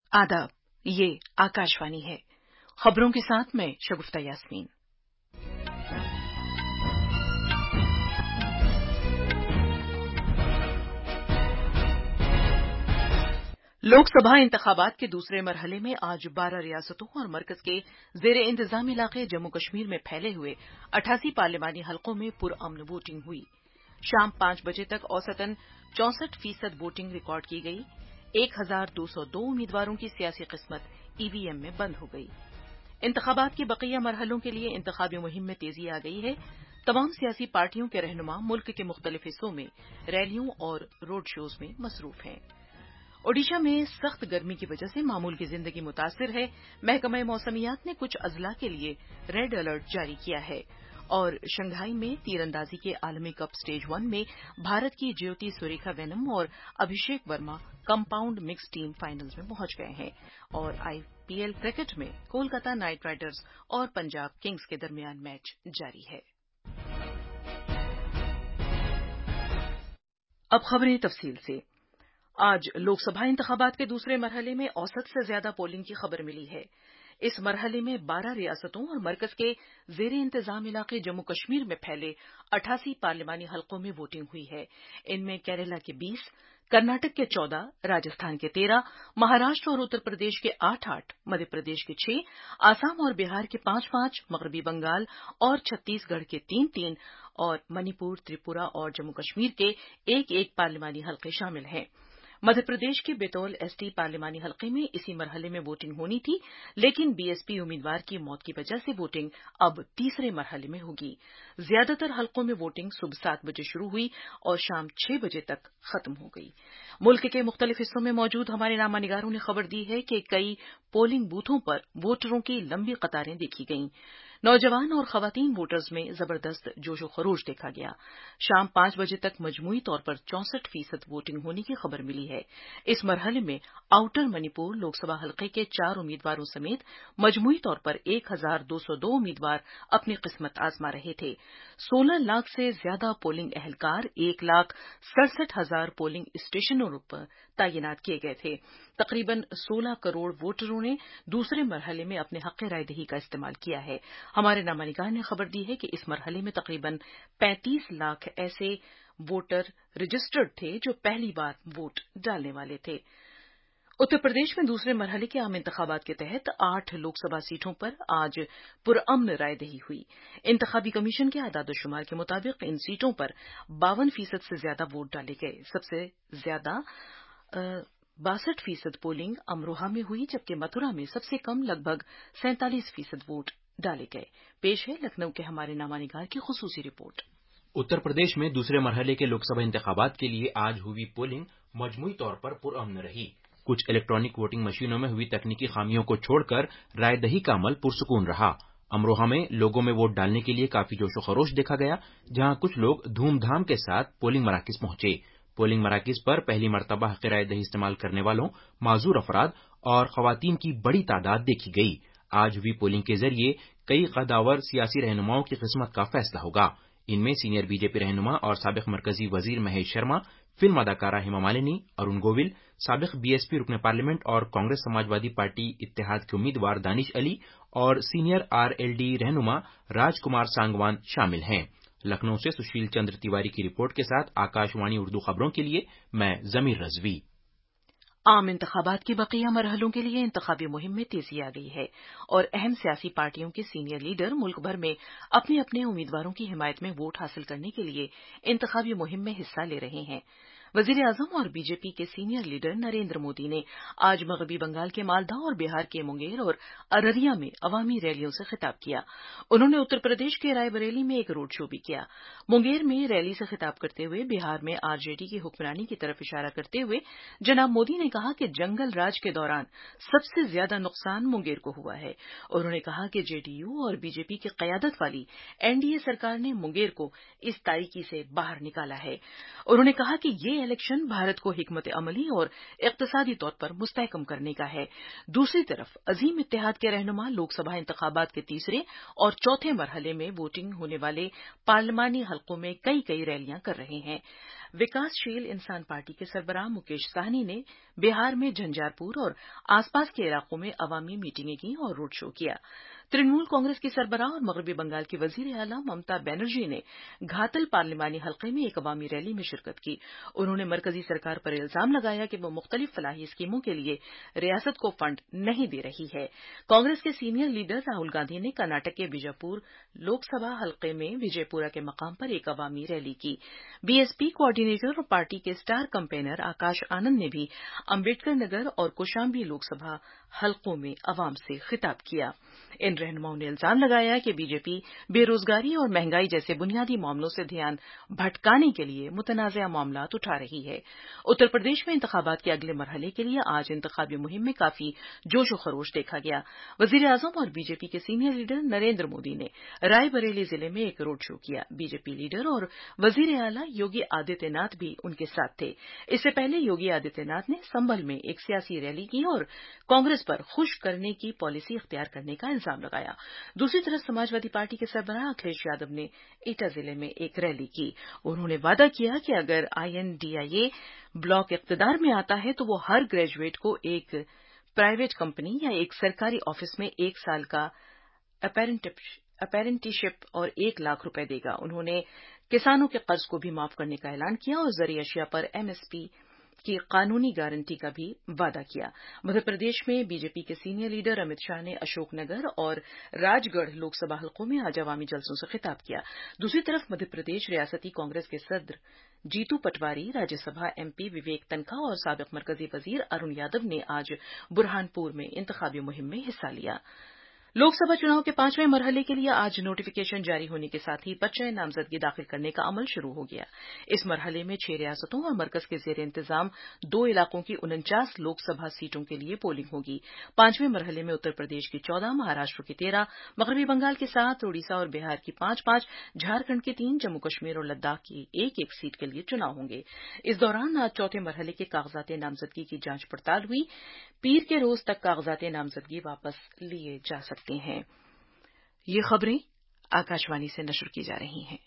आदाब, ये आकाशवाणी है। खबरों के साथ मैं शगुफ्ता यास्मीन। लोकसभा इंतखाबात के दूसरे मरहले में आज 12 रियासतों और मरकज के जेर इंतजाम इलाके जम्मू कश्मीर में फैले हुए 88 पार्लिमानी हलकों में पुरअमन वोटिंग हुई। शाम 5 बजे तक औसतन 64% वोटिंग रिकॉर्ड की गई। 1202 उम्मीदवारों की सियासी किस्मत ईवीएम में बंद हो गई। इंतखाबात के बकिया मरहलों के लिए इंतखाबी मुहिम में तेजी आ गई है। तमाम सियासी पार्टियों के रहनुमा मुल्क के मुख्तलिफ हिस्सों में रैलियों और रोड शोज में मसरूफ हैं। ओडिशा में सख्त गर्मी की वजह से मामूल की जिंदगी मुतासिर है। महकमा मौसमियात ने कुछ अजला के लिए रेड अलर्ट जारी किया है। और शंघाई में तीरंदाजी के आलमी कप स्टेज 1 में भारत की ज्योति सुरेखा वेनम और Abhishek Verma compound mix team finals में पहुंच गए हैं। और आईपीएल क्रिकेट में कोलकाता नाइट राइडर्स और पंजाब किंग्स के दरमियान मैच जारी है। अब खबरें तफसील से। आज लोकसभा इंतखाबात के दूसरे मरहले में औसत से ज्यादा पोलिंग की खबर मिली है। इस मरहले में 12 रियासतों और मरकज के जेर इंतजाम इलाके जम्मू कश्मीर में फैले 88 पार्लिमानी हलकों में वोटिंग हुई है। इनमें केरला के 20, कर्नाटक के 14, राजस्थान के 13, महाराष्ट्र और उत्तर प्रदेश के 8-8, मध्य प्रदेश के 6, आसाम और बिहार के 5-5, मगरबी बंगाल और छत्तीसगढ़ के 3-3 और मणिपुर, त्रिपुरा और जम्मू कश्मीर के 1-1 पार्लिमानी हलके शामिल हैं। मध्य प्रदेश के बेतौल एसटी पार्लिमानी हलके में इसी मरहले में वोटिंग होनी थी, लेकिन बीएसपी उम्मीदवार की मौत की वजह से वोटिंग अब तीसरे मरहले में होगी। ज्यादातर हलकों में वोटिंग सुबह 7 बजे शुरू हुई और शाम 6 बजे तक खत्म हो गई। मुल्क के मुख्तलिफ हिस्सों में मौजूद हमारे नामानिगारों ने खबर दी है कि कई पोलिंग बूथों पर वोटरों की लंबी कतारें देखी गईं। नौजवान और खवातीन वोटर्स में जबरदस्त जोशो खरोश देखा गया। शाम 5 बजे तक मजमूई तौर पर 64% वोटिंग होने की खबर मिली है। इस मरहले में आउटर मणिपुर लोकसभा हलके के 4 उम्मीदवारों समेत मजमूई तौर पर 1202 उम्मीदवार अपनी किस्मत आजमा रहे थे। 16 लाख से ज्यादा पोलिंग एहलकार 1,67,000 पोलिंग स्टेशनों पर तैनात किए गए थे। तकरीबन 16 करोड़ वोटरों ने दूसरे मरहले में अपने हक राय दही का इस्तेमाल किया है। हमारे नामानिगार ने खबर दी है कि इस मरहले में तकरीबन 35 लाख ऐसे वोटर रजिस्टर्ड थे जो पहली बार वोट डालने वाले थे। उत्तर प्रदेश में दूसरे मरहले के आम इंतखाबात के तहत 8 लोकसभा सीटों पर आज पुरअमन रायदही हुई। इंतखाबी कमीशन के आदाद-ओ-शुमार के मुताबिक इन सीटों पर 52% से ज्यादा वोट डाले गए। सबसे ज्यादा 62% पोलिंग अमरोहा में हुई, जबकि मथुरा में सबसे कम लगभग 47% वोट डाले गए। पेश है लखनऊ के हमारे नामानिगार की खुसूसी रिपोर्ट। उत्तर प्रदेश में दूसरे मरहले के लोकसभा इंतखाबात के लिए आज हुई पोलिंग मजमूई तौर पर पुरअमन रही। कुछ इलेक्ट्रॉनिक वोटिंग मशीनों में हुई तकनीकी खामियों को छोड़कर रायदही का अमल पुरसुकून रहा। अमरोहा में लोगों में वोट डालने के लिए काफी जोशो खरोश देखा गया, जहां कुछ लोग धूमधाम के साथ पोलिंग मराकज पहुंचे। पोलिंग मराकज पर पहली मरतबा हक रायदही इस्तेमाल करने वालों, माजूर अफराद और खवातीन की बड़ी तादाद देखी गई। आज हुई पोलिंग के जरिए कई कदावर सियासी रहनुमाओं की किस्मत का फैसला होगा। इनमें सीनियर बीजेपी रहनुमा और साबिक मरकजी वजीर महेश शर्मा, फिल्म अदाकारा हेमा मालिनी, अरुण गोविल, साबिक बीएसपी रुकने पार्लियामेंट और कांग्रेस समाजवादी पार्टी इत्तेहाद के उम्मीदवार दानिश अली और सीनियर आरएलडी रहनुमा राजकुमार सांगवान शामिल हैं। लखनऊ से सुशील चंद्र तिवारी की रिपोर्ट के साथ आकाशवाणी उर्दू खबरों के लिए मैं जमीर रजवी। आम इंतखाबात के बकिया मरहलों के लिए इंतखाबी मुहिम में तेजी आ गई है और अहम सियासी पार्टियों के सीनियर लीडर मुल्क भर में अपने अपने उम्मीदवारों की हिमायत में वोट हासिल करने के लिए इंतखाबी मुहिम में हिस्सा ले रहे हैं। वजीर आजम और बीजेपी के सीनियर लीडर नरेंद्र मोदी ने आज मगरबी बंगाल के मालदा और बिहार के मुंगेर और अररिया में अवामी रैलियों से खिताब किया। उन्होंने उत्तर प्रदेश के रायबरेली में एक रोड शो भी किया। मुंगेर में रैली से खिताब करते हुए बिहार में आरजेडी की हुक्मरानी की तरफ इशारा करते हुए जनाब मोदी ने कहा कि जंगल राज के दौरान सबसे ज्यादा नुकसान मुंगेर को हुआ है। उन्होंने कहा कि जेडीयू और बीजेपी की कयादत वाली एनडीए सरकार ने मुंगेर को इस तारीकी से बाहर निकाला है। उन्होंने कहा कि ये इलेक्शन भारत को हिकमत अमली और इक्तिसादी तौर पर मुस्तहकम करने का है। दूसरी तरफ अजीम इत्तेहाद के रहनुमा लोकसभा इंतखाबात के तीसरे और चौथे मरहले में वोटिंग होने वाले पार्लिमानी हलकों में कई रैलियां कर रहे हैं। विकासशील इंसान पार्टी के सरबराह मुकेश साहनी ने बिहार में झंझारपुर और आसपास के इलाकों में अवामी मीटिंगें की और रोड शो किया। तृणमूल कांग्रेस की सरबराह और मगरबी बंगाल की वजीर आला ममता बनर्जी ने घातल पार्लिमानी हलके में एक अवामी रैली में शिरकत की। उन्होंने मरकजी सरकार पर इल्जाम लगाया कि वो मुख्तलिफ फलाही स्कीमों के लिए रियासत को फंड नहीं दे रही है। कांग्रेस के सीनियर लीडर राहुल गांधी ने कर्नाटक के बीजापुर लोकसभा हलके में विजयपुरा के मकाम पर एक अवामी रैली की। बीएसपी कोऑर्डिनेटर और पार्टी के स्टार कैंपेनर आकाश आनंद ने भी अम्बेडकर नगर और कौशाम्बी लोकसभा हलकों में अवाम से खिताब किया। इन रहनुमाओं ने इल्जाम लगाया कि बीजेपी बेरोजगारी और महंगाई जैसे बुनियादी मामलों से ध्यान भटकाने के लिए मुतनाज़ा मामलात उठा रही है। उत्तर प्रदेश में इंतखाबात के अगले मरहले के लिए आज इंतखाबी मुहिम में काफी जोश व खरोश देखा गया। वजीर आजम और बीजेपी के सीनियर लीडर नरेंद्र मोदी ने रायबरेली जिले में एक रोड शो किया। बीजेपी लीडर और वजीर आला योगी आदित्यनाथ भी उनके साथ थे। इससे पहले योगी आदित्यनाथ ने संभल में एक सियासी रैली की और कांग्रेस पर खुश करने की पॉलिसी इख्तियार करने का इल्जाम लगाया। दूसरी तरफ समाजवादी पार्टी के सरबराह अखिलेश यादव ने एटा जिले में एक रैली की। उन्होंने वादा किया कि अगर INDIA ब्लॉक इख्तियार में आता है तो वो हर ग्रेजुएट को एक प्राइवेट कंपनी या एक सरकारी ऑफिस में 1 साल का अपेरेंटिसशिप और 1 लाख रुपए देगा। उन्होंने किसानों के कर्ज को भी माफ करने का ऐलान किया और ज़रूरी अशिया पर MSP की कानूनी गारंटी का भी वादा किया। मध्य प्रदेश में बीजेपी के सीनियर लीडर अमित शाह ने अशोकनगर और राजगढ़ लोकसभा हलकों में आज अवामी जलसों से खिताब किया। दूसरी तरफ मध्य प्रदेश रियासती कांग्रेस के सदर जीतू पटवारी, राज्यसभा MP विवेक तन्खा और साबिक मरकजी वजीर अरुण यादव ने आज बुरहानपुर में इंतखाबी मुहिम में हिस्सा लिया। लोकसभा चुनाव के 5वें मरहले के लिए आज नोटिफिकेशन जारी होने के साथ ही पर्चे नामजदगी दाखिल करने का अमल शुरू हो गया। इस मरहले में 6 रियासतों और मरकज के जेर इंतजाम 2 इलाकों की 49 लोकसभा सीटों के लिए पोलिंग होगी। 5वें मरहले में उत्तर प्रदेश की 14, महाराष्ट्र की 13, मगरबी बंगाल की 7, ओडिशा और बिहार की 5-5, झारखंड की 3, जम्मू कश्मीर और लद्दाख की 1-1 सीट के लिए चुनाव होंगे। इस दौरान आज चौथे मरहले के कागजात नामजदगी की जांच पड़ताल हुई। पीर के रोज तक कागजात नामजदगी वापस लिए जा सकते हैं। ये खबरें आकाशवाणी से नशर की जा रही हैं।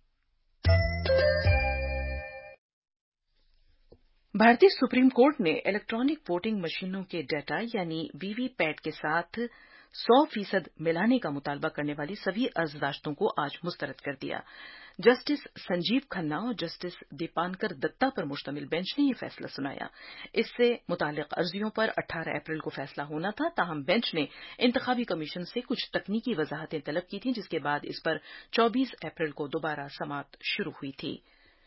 भारतीय सुप्रीम कोर्ट ने इलेक्ट्रॉनिक वोटिंग मशीनों के डेटा यानी वीवीपैट के साथ 100% मिलाने का मुतालबा करने वाली सभी अर्जदाश्तों को आज मुस्तरद कर दिया। जस्टिस संजीव खन्ना और जस्टिस दीपांकर दत्ता पर मुश्तमिल बेंच ने यह फैसला सुनाया। इससे मुताल्लिक अर्जियों पर 18 अप्रैल को फैसला होना था, ताहम बेंच ने इंतखाबी कमीशन से कुछ तकनीकी वजाहतें तलब की थीं, जिसके बाद इस पर 24 अप्रैल को दोबारा समाअत शुरू हुई थी।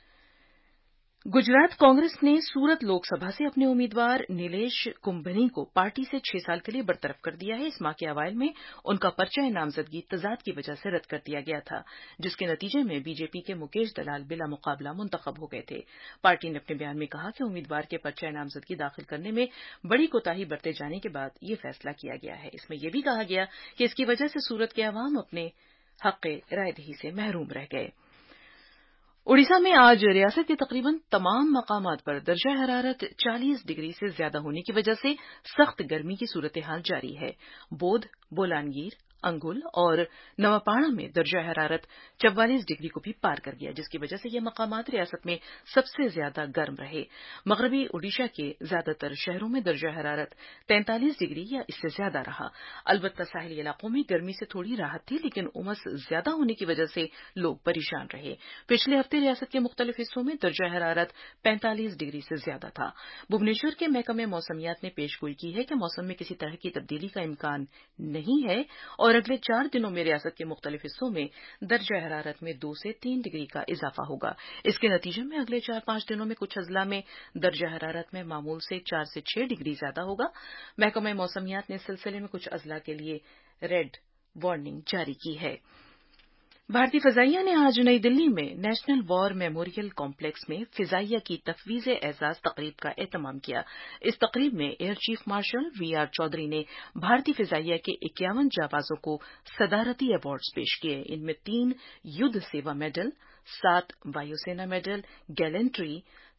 गुजरात कांग्रेस ने सूरत लोकसभा से अपने उम्मीदवार नीलेश कुंभनी को पार्टी से 6 साल के लिए बरतरफ कर दिया है। इस माह के अवाइल में उनका पर्चा नामजदगी तजाद की वजह से रद्द कर दिया गया था, जिसके नतीजे में बीजेपी के मुकेश दलाल बिला मुकाबला मुंतखब हो गए थे। पार्टी ने अपने बयान में कहा कि उम्मीदवार के पर्चा नामजदगी दाखिल करने में बड़ी कोताही बरते जाने के बाद ये फैसला किया गया है। इसमें यह भी कहा गया कि इसकी वजह से सूरत के अवाम अपने हक़ रायदही से महरूम रह गए। ओडिशा में आज रियासत के तकरीबन तमाम मकामात पर दर्जा हरारत 40 डिग्री से ज्यादा होने की वजह से सख्त गर्मी की सूरत हाल जारी है। बोध, बोलानगीर, अंगुल और नवापाड़ा में दर्जा हरारत 44 डिग्री को भी पार कर गया, जिसकी वजह से ये मकामात रियासत में सबसे ज्यादा गर्म रहे। मगरबी ओडिशा के ज्यादातर शहरों में दर्जा हरारत 43 डिग्री या इससे ज्यादा रहा। अलबत्ता साहिली इलाकों में गर्मी से थोड़ी राहत थी, लेकिन उमस ज्यादा होने की वजह से लोग परेशान रहे। पिछले हफ्ते रियासत के मुख्तलिफ हिस्सों में दर्जा हरारत 45 डिग्री से ज्यादा था। भुवनेश्वर के महकमे मौसमियात ने पेशगोई की है कि मौसम में किसी तरह की तब्दीली का इम्कान नहीं है और अगले 4 दिनों में रियासत के मुख्तलिफ हिस्सों में दर्जा हरारत में 2 से 3 डिग्री का इजाफा होगा। इसके नतीजे में अगले 4-5 दिनों में कुछ अजला में दर्जा हरारत में मामूल से 4 से 6 डिग्री ज्यादा होगा। महकमे मौसमियात ने इस सिलसिले में कुछ अजला के लिए रेड वार्निंग जारी की है। भारतीय फ़िज़ाइया ने आज नई दिल्ली में नेशनल वॉर मेमोरियल कॉम्प्लेक्स में फ़िज़ाइया की तफ़वीज़-ए-एज़ाज़ तक़रीब का एहतमाम किया। इस तक़रीब में air chief marshal VR Chaudhari ने भारतीय फ़िज़ाइया के 51 जाबाजों को सदारती अवार्ड्स पेश किए। इनमें 3 युद्ध सेवा मेडल, 7 वायुसेना मेडल, गैलेंट्री,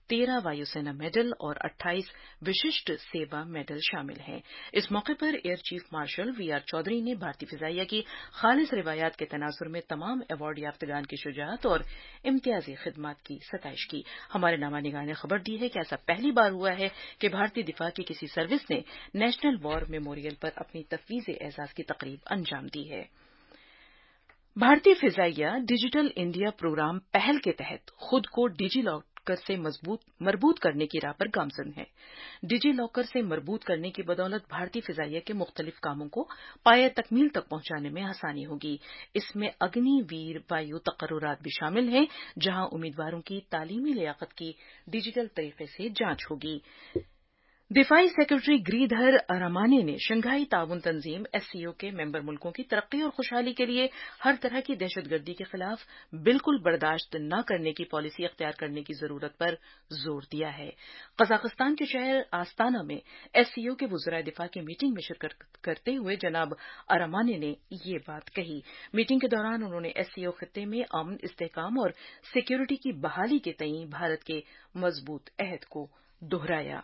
13 वायुसेना मेडल और 28 विशिष्ट सेवा मेडल शामिल हैं। इस मौके पर air chief marshal VR Chaudhari ने भारतीय फिजाइया की खालिस रिवायात के तनाजुर में तमाम अवार्ड याफ्तगान की शुजाअत और इम्तियाजी खिदमत की सताइश की। हमारे नामानिगार ने खबर दी है कि ऐसा पहली बार हुआ है कि भारतीय दिफा की किसी सर्विस ने नेशनल वॉर मेमोरियल पर अपनी तफवीज़ एजाज की तकरीब अंजाम दी है। भारतीय फिजाइया डिजिटल इंडिया प्रोग्राम पहल के तहत खुद को डिजी लॉकर से मरबूत करने की राह पर गामजन है। डिजी लॉकर से मरबूत करने की बदौलत भारतीय फिजाइया के मुख्तलिफ कामों को पाये तकमील तक पहुंचाने में आसानी होगी। इसमें अग्निवीर वायु तकर्रुरात भी शामिल हैं, जहां उम्मीदवारों की तालीमी लियाकत की डिजिटल तरीके से जांच होगी। दिफाई सेक्रेटरी गिरिधर अरामाने ने शंघाई ताउन तंजीम SCO के मेंबर मुल्कों की तरक्की और खुशहाली के लिए हर तरह की दहशतगर्दी के खिलाफ बिल्कुल बर्दाश्त न करने की पॉलिसी अख्तियार करने की जरूरत पर जोर दिया है। कजाकिस्तान के शहर आस्ताना में SCO के वुज़राए दिफा की मीटिंग में शिरकत करते हुए जनाब अरामाने ने ये बात कही। मीटिंग के दौरान उन्होंने SCO खित्ते में अमन, इस्तेहकाम और सिक्योरिटी की बहाली के तईं भारत के मजबूत अहद को दोहराया।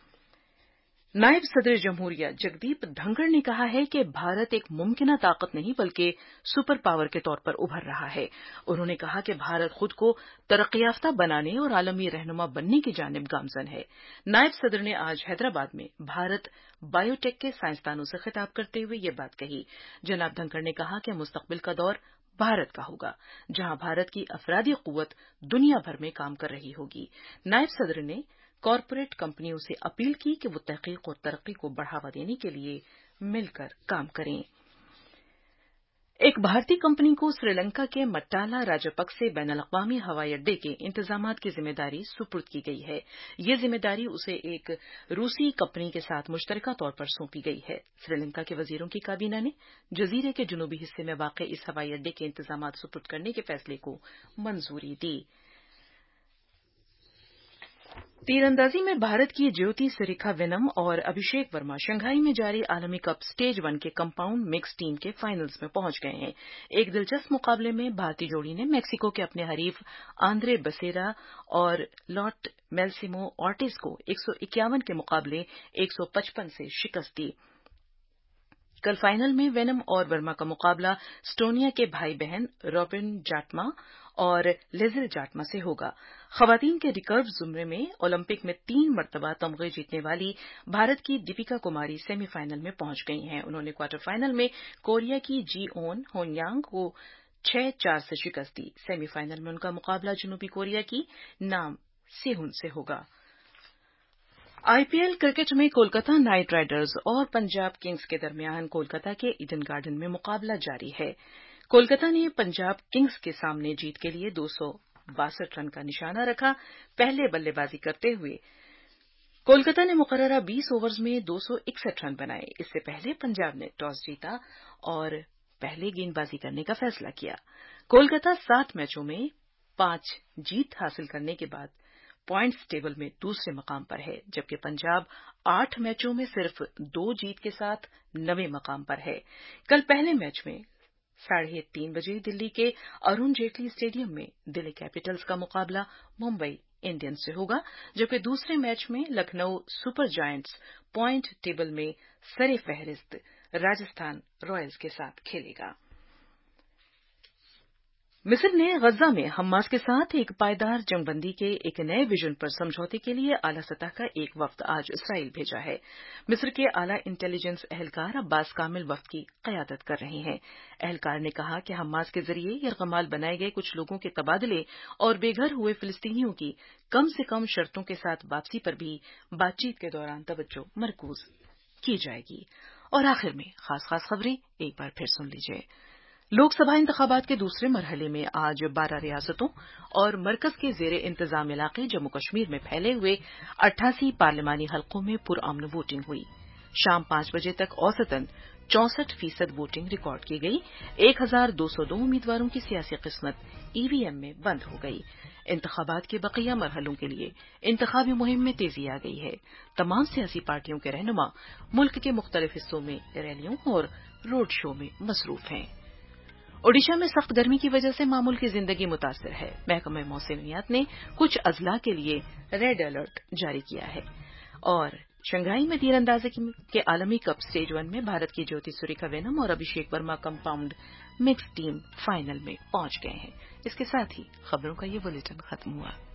नायब सदर जमहूरिया जगदीप धनखड़ ने कहा है कि भारत एक मुमकिना ताकत नहीं बल्कि सुपर पावर के तौर पर उभर रहा है। उन्होंने कहा कि भारत खुद को तरक्याफ्ता बनाने और आलमी रहनुमा बनने की जानिब गामजन है। नायब सदर ने आज हैदराबाद में भारत बायोटेक के साइंसदानों से खिताब करते हुए ये बात कही। जनाब धनखड़ ने कहा कि मुस्तकबिल का दौर भारत का होगा, जहां भारत की अफरादी कुव्वत दुनिया भर में काम कर रही होगी। नायब सदर ने कॉरपोरेट कंपनियों से अपील की कि वो तहकीक और तरक्की को बढ़ावा देने के लिए मिलकर काम करें। एक भारतीय कंपनी को श्रीलंका के मट्टाला राजपक्से बैनुल-अक़वामी हवाई अड्डे के इंतजामात की जिम्मेदारी सुपुर्द की गई है। ये जिम्मेदारी उसे एक रूसी कंपनी के साथ मुश्तरका तौर पर सौंपी गई है। श्रीलंका के वजीरों की काबीना ने जजीरे के जुनूबी हिस्से में वाक़ इस हवाई अड्डे के इंतजामात सुपुर्द करने के फैसले को मंजूरी दी। तीरंदाजी में भारत की ज्योति सरिखा वेनम और अभिषेक वर्मा शंघाई में जारी आलमी कप स्टेज 1 के कंपाउंड मिक्स टीम के फाइनल्स में पहुंच गए हैं। एक दिलचस्प मुकाबले में भारतीय जोड़ी ने मेक्सिको के अपने हरीफ आंद्रे बसेरा और लॉट मेल्सिमो ऑर्टिज को 151 के मुकाबले 155 से शिकस्त दी। कल फाइनल में वेनम और वर्मा का मुकाबला एस्टोनिया के भाई बहन रॉबिन जाटमा और लेजिल जाटमा से होगा। खवातीन के रिकर्व जुमरे में ओलंपिक में 3 मरतबा तमगे जीतने वाली भारत की दीपिका कुमारी सेमीफाइनल में पहुंच गई हैं। उन्होंने क्वार्टर फाइनल में कोरिया की जीओन होनयांग को 6-4 से शिकस्त दी। सेमीफाइनल में उनका मुकाबला जनूबी कोरिया की नाम सेहुन से होगा। IPL क्रिकेट में कोलकाता नाइट राइडर्स और पंजाब किंग्स के दरमियान कोलकाता के ईडन गार्डन में मुकाबला जारी है। कोलकाता ने पंजाब किंग्स के सामने जीत के लिए 262 रन का निशाना रखा। पहले बल्लेबाजी करते हुए कोलकाता ने मुकर्ररा 20 ओवर्स में 261 रन बनाए। इससे पहले पंजाब ने टॉस जीता और पहले गेंदबाजी करने का फैसला किया। कोलकाता 7 मैचों में 5 जीत हासिल करने के बाद पॉइंट्स टेबल में दूसरे मकाम पर है, जबकि पंजाब 8 मैचों में सिर्फ 2 जीत के साथ 9वें मकाम पर है। कल पहले मैच में 3:30 बजे दिल्ली के अरुण जेटली स्टेडियम में दिल्ली कैपिटल्स का मुकाबला मुंबई इंडियंस से होगा, जबकि दूसरे मैच में Lucknow super giants point table में सरे फहरिस्त राजस्थान रॉयल्स के साथ खेलेगा। मिस्र ने गजा में हमास के साथ एक पायदार जंगबंदी के एक नए विजन पर समझौते के लिए आला सतह का एक वफ्द आज इसराइल भेजा है। मिस्र के आला इंटेलिजेंस एहलकार अब्बास कामिल वफ्द की क़यादत कर रहे हैं। एहलकार ने कहा कि हमास के जरिए यरगमाल बनाए गए कुछ लोगों के तबादले और बेघर हुए फिलिस्तीनियों की कम से कम शर्तों के साथ वापसी पर भी बातचीत के दौरान तवज्जो मरकूज की जाएगी। और आखिर में खास खबरें एक बार फिर सुन लीजिए। लोकसभा इंतखाबात के दूसरे मरहले में आज 12 रियासतों और मरकज के ज़ेरे इंतजाम इलाके जम्मू कश्मीर में फैले हुए 88 पार्लिमानी हलकों में पुरअमन वोटिंग हुई। शाम 5 बजे तक औसतन 64% वोटिंग रिकॉर्ड की गई। 1202 उम्मीदवारों की सियासी किस्मत ईवीएम में बंद हो गई। इंतखाबात के बकिया मरहलों के लिए इंतखाबी मुहिम में तेजी आ गई है। तमाम सियासी पार्टियों के रहनुमा मुल्क के मुख्तलिफ हिस्सों में रैलियों और रोड शो में मसरूफ हैं। ओडिशा में सख्त गर्मी की वजह से मामूल की जिंदगी मुतासर है। महकमे मौसमियात ने कुछ अजला के लिए रेड अलर्ट जारी किया है। और शंघाई में तीरंदाजी के आलमी कप स्टेज 1 में भारत की ज्योति सुरेखा वेनम और Abhishek Verma compound mix team final में पहुंच गए हैं। इसके साथ ही खबरों का ये बुलेटिन खत्म हुआ।